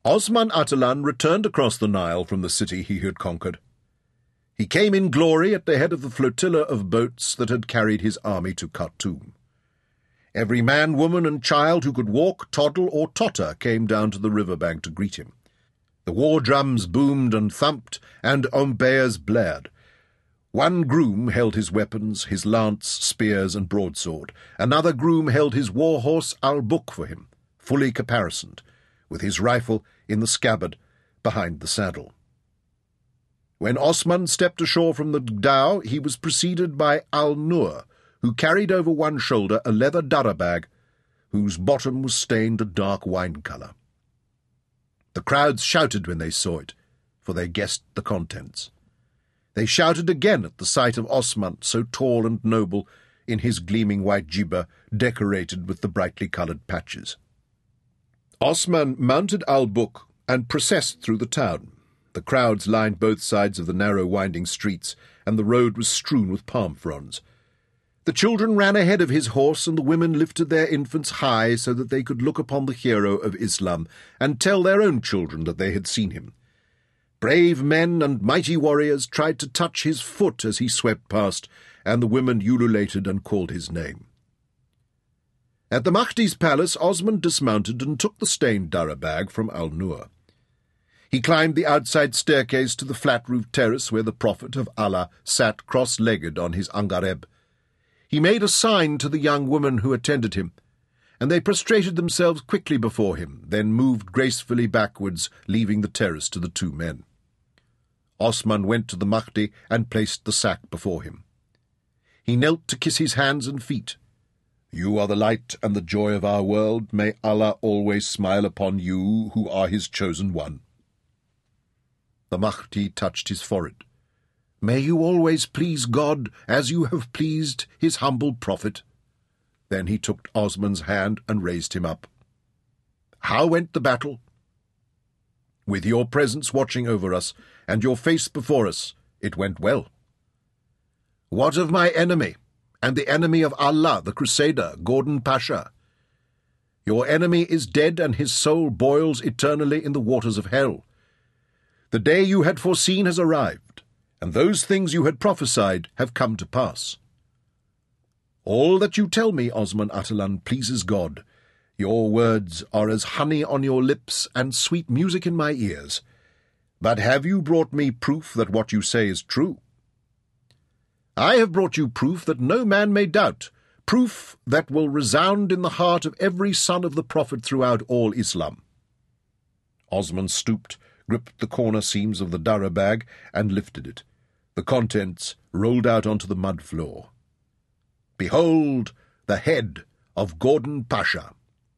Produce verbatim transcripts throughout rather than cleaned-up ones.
Osman Atalan returned across the Nile from the city he had conquered. He came in glory at the head of the flotilla of boats that had carried his army to Khartoum. Every man, woman, and child who could walk, toddle, or totter came down to the riverbank to greet him. The war drums boomed and thumped, and ombeyas blared. One groom held his weapons, his lance, spears, and broadsword. Another groom held his war-horse Al-Buk for him, fully caparisoned, with his rifle in the scabbard behind the saddle. When Osman stepped ashore from the dhow, he was preceded by Al-Nur, who carried over one shoulder a leather darabag, whose bottom was stained a dark wine colour. The crowds shouted when they saw it, for they guessed the contents. They shouted again at the sight of Osman, so tall and noble, in his gleaming white jibba, decorated with the brightly coloured patches. Osman mounted Al-Buk and processed through the town. The crowds lined both sides of the narrow winding streets, and the road was strewn with palm fronds. The children ran ahead of his horse, and the women lifted their infants high so that they could look upon the hero of Islam and tell their own children that they had seen him. Brave men and mighty warriors tried to touch his foot as he swept past, and the women ululated and called his name. At the Mahdi's palace, Osman dismounted and took the stained darabag from Al-Nur. He climbed the outside staircase to the flat-roofed terrace where the Prophet of Allah sat cross-legged on his angareb. He made a sign to the young woman who attended him, and they prostrated themselves quickly before him, then moved gracefully backwards, leaving the terrace to the two men. Osman went to the Mahdi and placed the sack before him. He knelt to kiss his hands and feet. "You are the light and the joy of our world. May Allah always smile upon you who are his chosen one." The Mahdi touched his forehead. "May you always please God as you have pleased his humble prophet." Then he took Osman's hand and raised him up. "How went the battle?" "With your presence watching over us, and your face before us, it went well." "What of my enemy, and the enemy of Allah, the Crusader, Gordon Pasha?" "Your enemy is dead, and his soul boils eternally in the waters of hell. The day you had foreseen has arrived, and those things you had prophesied have come to pass." "All that you tell me, Osman Atalan, pleases God. Your words are as honey on your lips and sweet music in my ears. But have you brought me proof that what you say is true?" "I have brought you proof that no man may doubt, proof that will resound in the heart of every son of the Prophet throughout all Islam." Osman stooped, gripped the corner seams of the darabag, and lifted it. The contents rolled out onto the mud floor. "Behold the head of Gordon Pasha."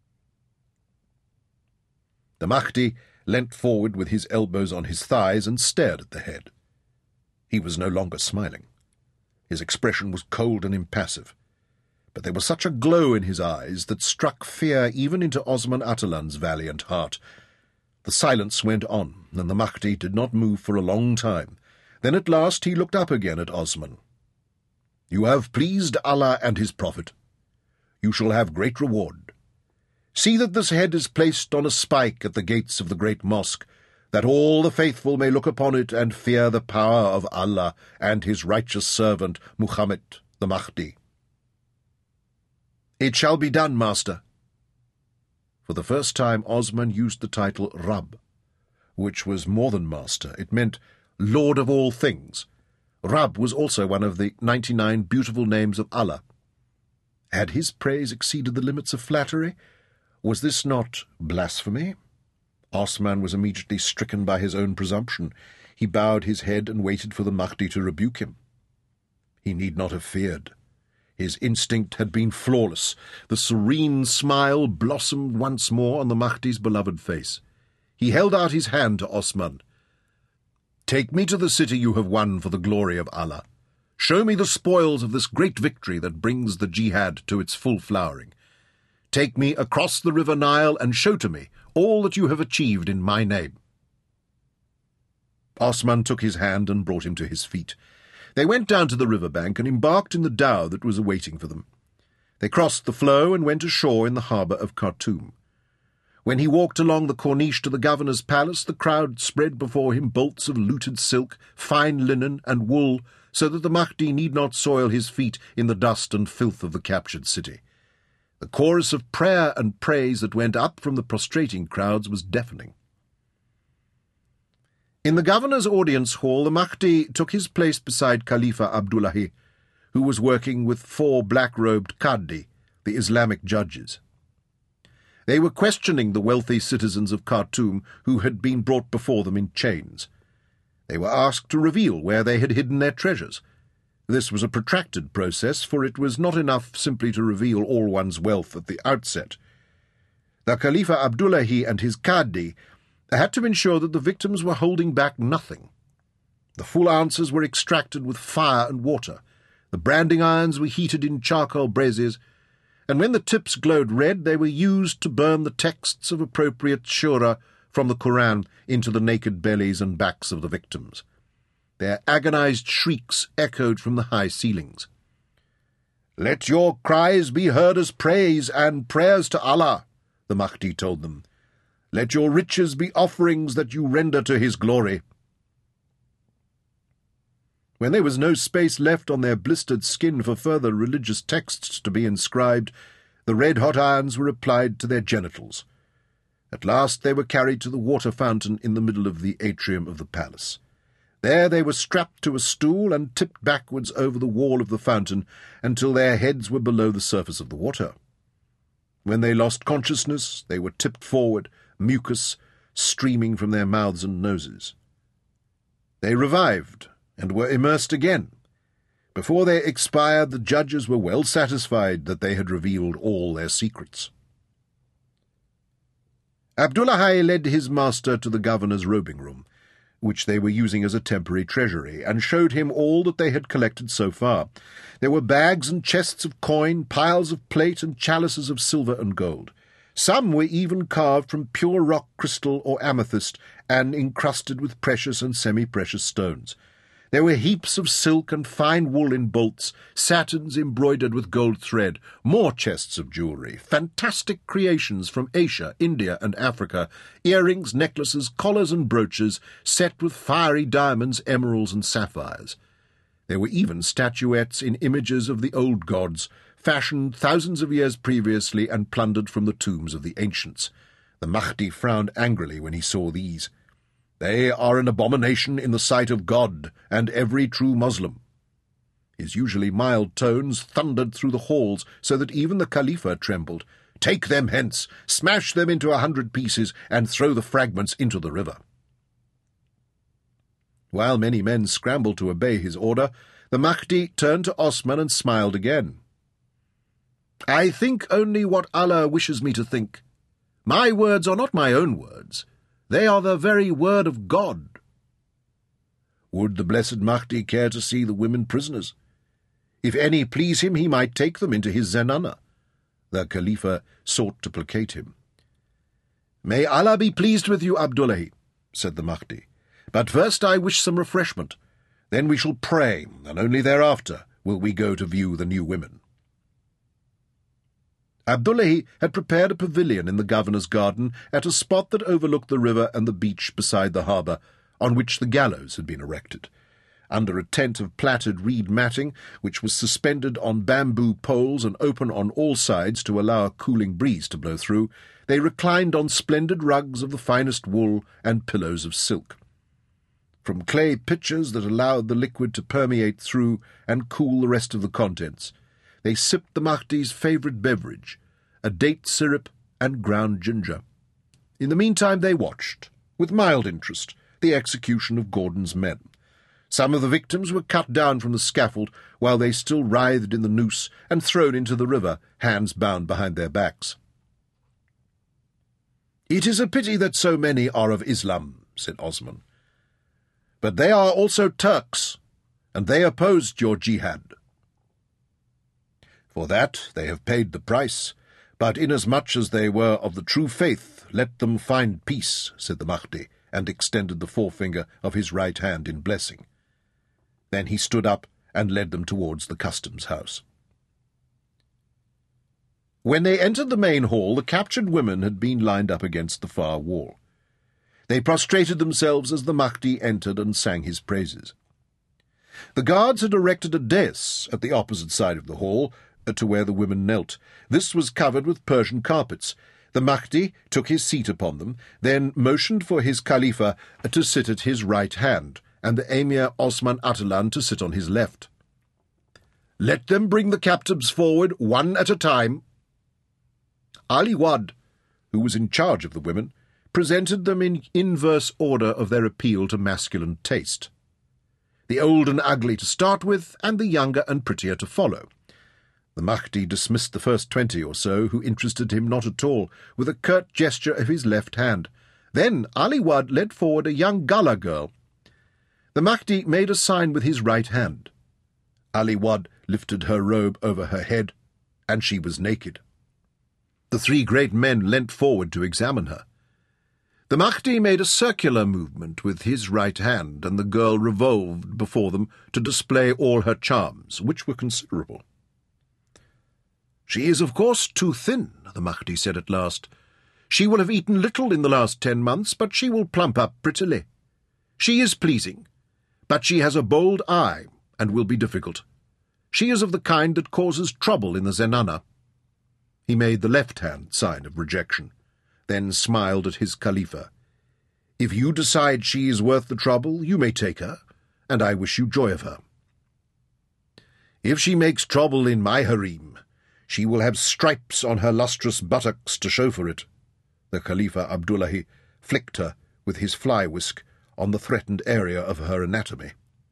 The Mahdi leant forward with his elbows on his thighs and stared at the head. He was no longer smiling. His expression was cold and impassive, but there was such a glow in his eyes that struck fear even into Osman Atalan's valiant heart. The silence went on, and the Mahdi did not move for a long time. Then at last he looked up again at Osman. "You have pleased Allah and his Prophet. You shall have great reward. See that this head is placed on a spike at the gates of the great mosque, that all the faithful may look upon it and fear the power of Allah and his righteous servant Muhammad the Mahdi." "It shall be done, Master." For the first time Osman used the title Rab, which was more than master. It meant Lord of all things. Rab was also one of the ninety-nine beautiful names of Allah. Had his praise exceeded the limits of flattery? Was this not blasphemy? Osman was immediately stricken by his own presumption. He bowed his head and waited for the Mahdi to rebuke him. He need not have feared. His instinct had been flawless. The serene smile blossomed once more on the Mahdi's beloved face. He held out his hand to Osman. "Take me to the city you have won for the glory of Allah. Show me the spoils of this great victory that brings the jihad to its full flowering. Take me across the river Nile and show to me all that you have achieved in my name." Osman took his hand and brought him to his feet. They went down to the riverbank and embarked in the dhow that was awaiting for them. They crossed the floe and went ashore in the harbour of Khartoum. When he walked along the corniche to the governor's palace, the crowd spread before him bolts of looted silk, fine linen, and wool, so that the Mahdi need not soil his feet in the dust and filth of the captured city. The chorus of prayer and praise that went up from the prostrating crowds was deafening. In the governor's audience hall, the Mahdi took his place beside Khalifa Abdullahi, who was working with four black-robed Qadi, the Islamic judges. They were questioning the wealthy citizens of Khartoum who had been brought before them in chains. They were asked to reveal where they had hidden their treasures. This was a protracted process, for it was not enough simply to reveal all one's wealth at the outset. The Khalifa Abdullahi and his Qadi had to ensure that the victims were holding back nothing. The full answers were extracted with fire and water. The branding irons were heated in charcoal braziers, and when the tips glowed red, they were used to burn the texts of appropriate shura from the Quran into the naked bellies and backs of the victims. Their agonized shrieks echoed from the high ceilings. "Let your cries be heard as praise and prayers to Allah," the Mahdi told them. "Let your riches be offerings that you render to his glory." When there was no space left on their blistered skin for further religious texts to be inscribed, the red-hot irons were applied to their genitals. At last they were carried to the water fountain in the middle of the atrium of the palace. There they were strapped to a stool and tipped backwards over the wall of the fountain until their heads were below the surface of the water. When they lost consciousness, they were tipped forward, mucus streaming from their mouths and noses. They revived and were immersed again. Before they expired, the judges were well satisfied that they had revealed all their secrets. Abdullahi led his master to the governor's robing room, which they were using as a temporary treasury, and showed him all that they had collected so far. There were bags and chests of coin, piles of plate, and chalices of silver and gold. Some were even carved from pure rock crystal or amethyst, and encrusted with precious and semi-precious stones. There were heaps of silk and fine wool in bolts, satins embroidered with gold thread, more chests of jewellery, fantastic creations from Asia, India, and Africa, earrings, necklaces, collars, and brooches, set with fiery diamonds, emeralds, and sapphires. There were even statuettes in images of the old gods, fashioned thousands of years previously and plundered from the tombs of the ancients. The Mahdi frowned angrily when he saw these. "They are an abomination in the sight of God and every true Muslim." His usually mild tones thundered through the halls so that even the Khalifa trembled. "Take them hence, smash them into a hundred pieces, and throw the fragments into the river." While many men scrambled to obey his order, the Mahdi turned to Osman and smiled again. "I think only what Allah wishes me to think. My words are not my own words. They are the very word of God." Would the blessed Mahdi care to see the women prisoners? If any please him, he might take them into his zenana. The Khalifa sought to placate him. "May Allah be pleased with you, Abdullahi," said the Mahdi. "But first I wish some refreshment. Then we shall pray, and only thereafter will we go to view the new women." Abdullahi had prepared a pavilion in the governor's garden at a spot that overlooked the river and the beach beside the harbour, on which the gallows had been erected. Under a tent of plaited reed matting, which was suspended on bamboo poles and open on all sides to allow a cooling breeze to blow through, they reclined on splendid rugs of the finest wool and pillows of silk. From clay pitchers that allowed the liquid to permeate through and cool the rest of the contents, they sipped the Mahdi's favourite beverage, a date syrup and ground ginger. In the meantime they watched, with mild interest, the execution of Gordon's men. Some of the victims were cut down from the scaffold while they still writhed in the noose and thrown into the river, hands bound behind their backs. "It is a pity that so many are of Islam," said Osman. "But they are also Turks, and they opposed your jihad." "For that they have paid the price, but inasmuch as they were of the true faith, let them find peace," said the Mahdi, and extended the forefinger of his right hand in blessing. Then he stood up and led them towards the customs house. When they entered the main hall, the captured women had been lined up against the far wall. They prostrated themselves as the Mahdi entered and sang his praises. The guards had erected a dais at the opposite side of the hall, to where the women knelt. This was covered with Persian carpets. The Mahdi took his seat upon them, then motioned for his Khalifa to sit at his right hand, and the Emir Osman Atalan to sit on his left. "Let them bring the captives forward, one at a time." Ali Wad, who was in charge of the women, presented them in inverse order of their appeal to masculine taste. The old and ugly to start with, and the younger and prettier to follow. The Mahdi dismissed the first twenty or so, who interested him not at all, with a curt gesture of his left hand. Then Ali Wad led forward a young Gullah girl. The Mahdi made a sign with his right hand. Ali Wad lifted her robe over her head, and she was naked. The three great men leant forward to examine her. The Mahdi made a circular movement with his right hand, and the girl revolved before them to display all her charms, which were considerable. "She is, of course, too thin," the Mahdi said at last. "She will have eaten little in the last ten months, but she will plump up prettily. She is pleasing, but she has a bold eye, and will be difficult. She is of the kind that causes trouble in the zenana." He made the left-hand sign of rejection, then smiled at his Khalifa. "If you decide she is worth the trouble, you may take her, and I wish you joy of her. If she makes trouble in my harem, she will have stripes on her lustrous buttocks to show for it." The Khalifa Abdullahi flicked her with his fly-whisk on the threatened area of her anatomy.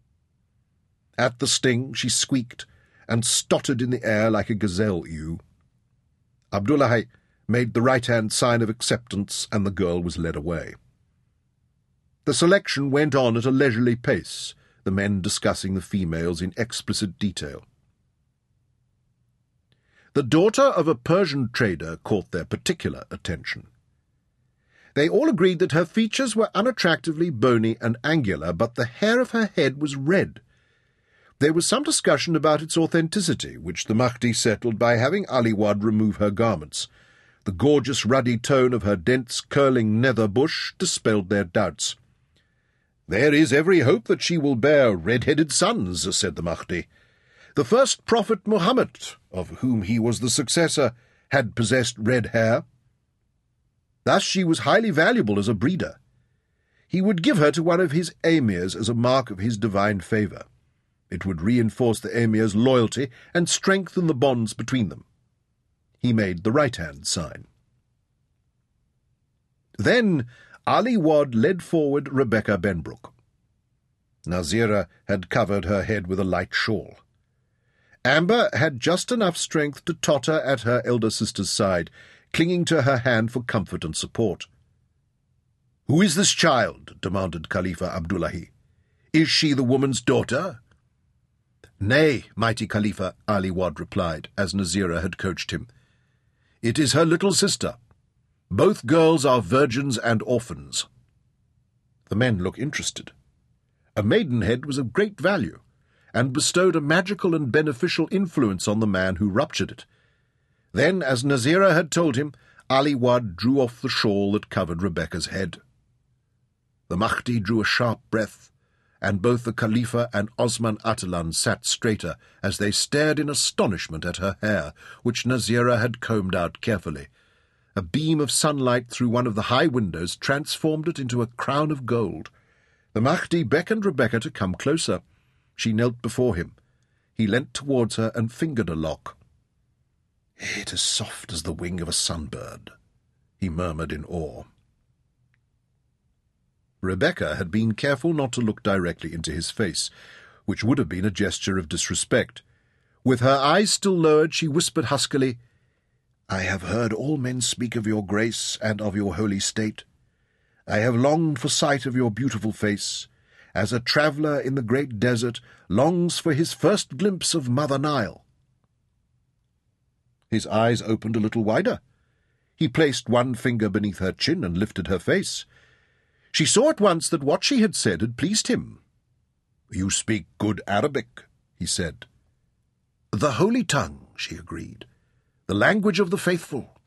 At the sting she squeaked and stottered in the air like a gazelle ewe. Abdullahi made the right-hand sign of acceptance, and the girl was led away. The selection went on at a leisurely pace, the men discussing the females in explicit detail. The daughter of a Persian trader caught their particular attention. They all agreed that her features were unattractively bony and angular, but the hair of her head was red. There was some discussion about its authenticity, which the Mahdi settled by having Ali Wad remove her garments. The gorgeous ruddy tone of her dense, curling nether bush dispelled their doubts. "There is every hope that she will bear red-headed sons," said the Mahdi. "The first prophet Muhammad, of whom he was the successor, had possessed red hair. Thus she was highly valuable as a breeder. He would give her to one of his emirs as a mark of his divine favour. It would reinforce the emir's loyalty and strengthen the bonds between them." He made the right-hand sign. Then Ali Wad led forward Rebecca Benbrook. Nazira had covered her head with a light shawl. Amber had just enough strength to totter at her elder sister's side, clinging to her hand for comfort and support. "Who is this child?" demanded Khalifa Abdullahi. "Is she the woman's daughter?" "Nay, mighty Khalifa," Ali Wad replied, as Nazira had coached him. "It is her little sister. Both girls are virgins and orphans." The men looked interested. A maidenhead was of great value, and bestowed a magical and beneficial influence on the man who ruptured it. Then, as Nazira had told him, Ali Wad drew off the shawl that covered Rebecca's head. The Mahdi drew a sharp breath, and both the Khalifa and Osman Atalan sat straighter as they stared in astonishment at her hair, which Nazira had combed out carefully. A beam of sunlight through one of the high windows transformed it into a crown of gold. The Mahdi beckoned Rebecca to come closer. She knelt before him. He leant towards her and fingered a lock. "It is soft as the wing of a sunbird," he murmured in awe. Rebecca had been careful not to look directly into his face, which would have been a gesture of disrespect. With her eyes still lowered, she whispered huskily, "I have heard all men speak of your grace and of your holy state. I have longed for sight of your beautiful face, as a traveller in the great desert longs for his first glimpse of Mother Nile." His eyes opened a little wider. He placed one finger beneath her chin and lifted her face. She saw at once that what she had said had pleased him. "You speak good Arabic," he said. "The holy tongue," she agreed. The language of the faithful.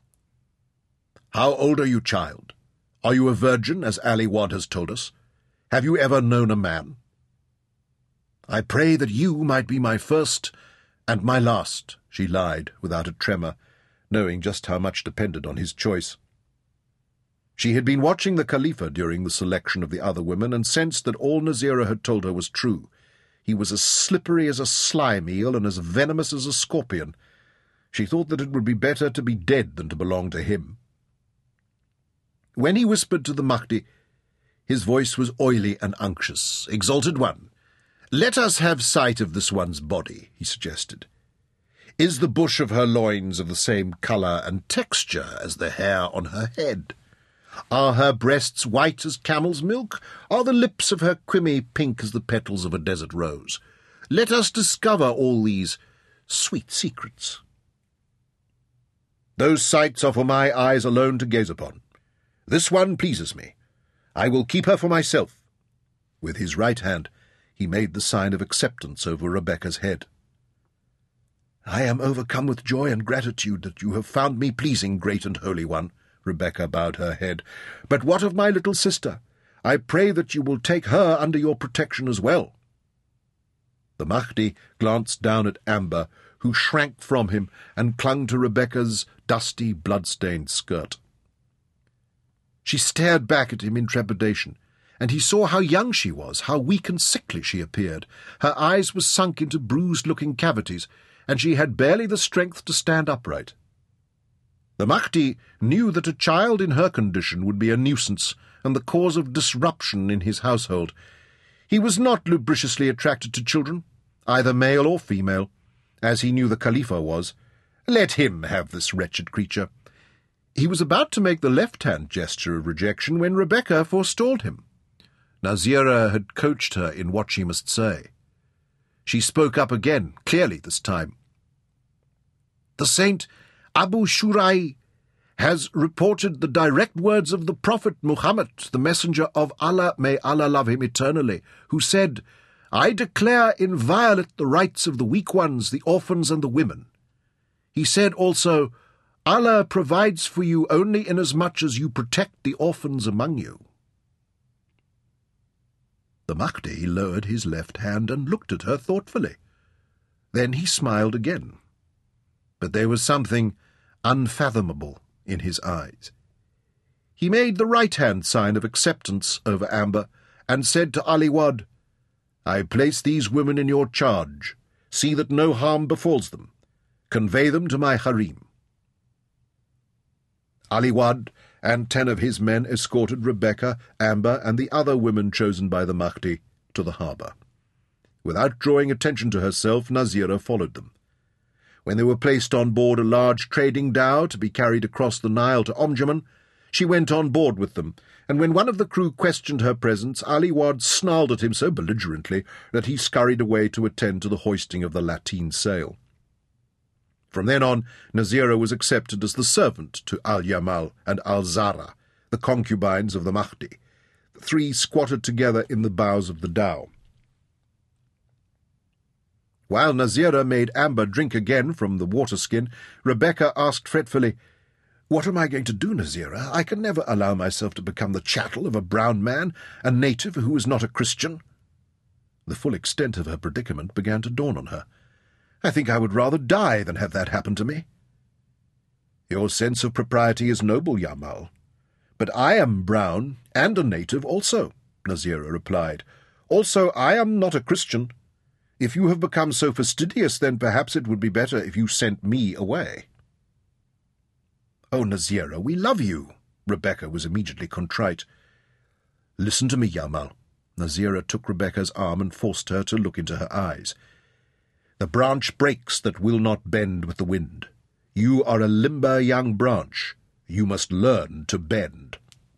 How old are you, child? Are you a virgin, as Ali Wad has told us? Have you ever known a man? I pray that you might be my first and my last, she lied without a tremor, knowing just how much depended on his choice. She had been watching the Khalifa during the selection of the other women and sensed that all Nazira had told her was true. He was as slippery as a slime eel and as venomous as a scorpion. She thought that it would be better to be dead than to belong to him. When he whispered to the Mahdi, his voice was oily and unctuous. "Exalted One, let us have sight of this one's body," he suggested. "Is the bush of her loins of the same colour and texture as the hair on her head? Are her breasts white as camel's milk? Are the lips of her crimmy pink as the petals of a desert rose? Let us discover all these sweet secrets." "Those sights are for my eyes alone to gaze upon. This one pleases me. I will keep her for myself." With his right hand, he made the sign of acceptance over Rebecca's head. "I am overcome with joy and gratitude that you have found me pleasing, great and holy one." Rebecca bowed her head. "But what of my little sister? I pray that you will take her under your protection as well." The Mahdi glanced down at Amber, who shrank from him and clung to Rebecca's dusty, blood-stained skirt. She stared back at him in trepidation, and he saw how young she was, how weak and sickly she appeared. Her eyes were sunk into bruised-looking cavities, and she had barely the strength to stand upright. The Mahdi knew that a child in her condition would be a nuisance and the cause of disruption in his household. He was not lubriciously attracted to children, either male or female, as he knew the Khalifa was. Let him have this wretched creature. He was about to make the left-hand gesture of rejection when Rebecca forestalled him. Nazira had coached her in what she must say. She spoke up again, clearly this time. "The Saint Abu Shurai has reported the direct words of the Prophet Muhammad, the messenger of Allah, may Allah love him eternally, who said, 'I declare inviolate the rights of the weak ones, the orphans and the women.' He said also, 'Allah provides for you only inasmuch as you protect the orphans among you.'" The Mahdi lowered his left hand and looked at her thoughtfully. Then he smiled again. But there was something unfathomable in his eyes. He made the right-hand sign of acceptance over Amber and said to Ali Wad, "I place these women in your charge. See that no harm befalls them. Convey them to my harem." Ali Wad and ten of his men escorted Rebecca, Amber, and the other women chosen by the Mahdi to the harbour. Without drawing attention to herself, Nazira followed them. When they were placed on board a large trading dhow to be carried across the Nile to Omdurman, she went on board with them, and when one of the crew questioned her presence, Ali Wad snarled at him so belligerently that he scurried away to attend to the hoisting of the lateen sail. From then on, Nazira was accepted as the servant to Al-Yamal and Al-Zara, the concubines of the Mahdi. The three squatted together in the bows of the dhow. While Nazira made Amber drink again from the water-skin, Rebecca asked fretfully, "What am I going to do, Nazira? I can never allow myself to become the chattel of a brown man, a native who is not a Christian." The full extent of her predicament began to dawn on her. "I think I would rather die than have that happen to me." "Your sense of propriety is noble, Yamal. But I am brown and a native also," Nazira replied. "Also, I am not a Christian. If you have become so fastidious, then perhaps it would be better if you sent me away." "Oh, Nazira, we love you." Rebecca was immediately contrite. "Listen to me, Yamal." Nazira took Rebecca's arm and forced her to look into her eyes. "The branch breaks that will not bend with the wind. You are a limber young branch. You must learn to bend."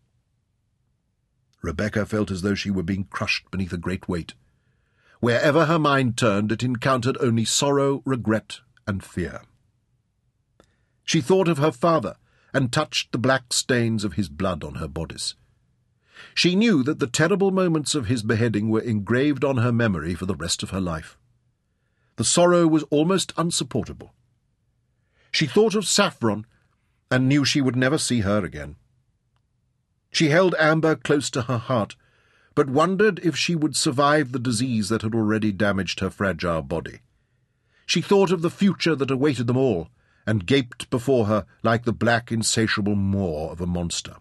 Rebecca felt as though she were being crushed beneath a great weight. Wherever her mind turned, it encountered only sorrow, regret, and fear. She thought of her father and touched the black stains of his blood on her bodice. She knew that the terrible moments of his beheading were engraved on her memory for the rest of her life. The sorrow was almost unsupportable. She thought of Saffron, and knew she would never see her again. She held Amber close to her heart, but wondered if she would survive the disease that had already damaged her fragile body. She thought of the future that awaited them all, and gaped before her like the black, insatiable maw of a monster.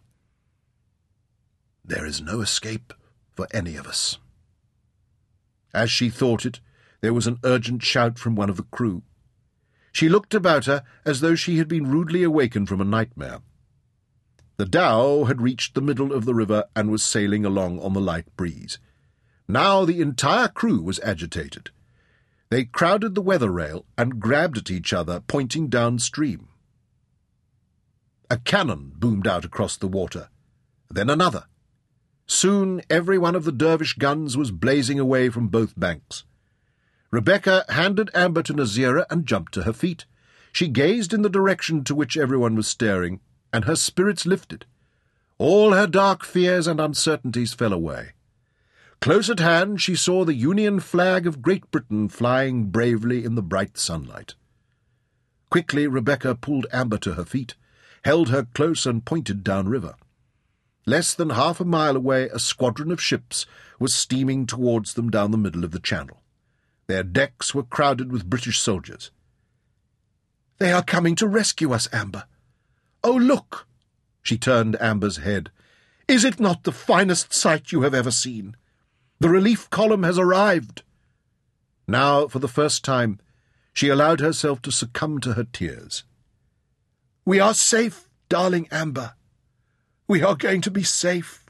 There is no escape for any of us. As she thought it, there was an urgent shout from one of the crew. She looked about her as though she had been rudely awakened from a nightmare. The dhow had reached the middle of the river and was sailing along on the light breeze. Now the entire crew was agitated. They crowded the weather rail and grabbed at each other, pointing downstream. A cannon boomed out across the water, then another. Soon every one of the dervish guns was blazing away from both banks. Rebecca handed Amber to Nazira and jumped to her feet. She gazed in the direction to which everyone was staring, and her spirits lifted. All her dark fears and uncertainties fell away. Close at hand she saw the Union flag of Great Britain flying bravely in the bright sunlight. Quickly Rebecca pulled Amber to her feet, held her close and pointed downriver. Less than half a mile away a squadron of ships was steaming towards them down the middle of the channel. Their decks were crowded with British soldiers. "They are coming to rescue us, Amber. Oh, look!" She turned Amber's head. "Is it not the finest sight you have ever seen? The relief column has arrived." Now, for the first time, she allowed herself to succumb to her tears. "We are safe, darling Amber. We are going to be safe."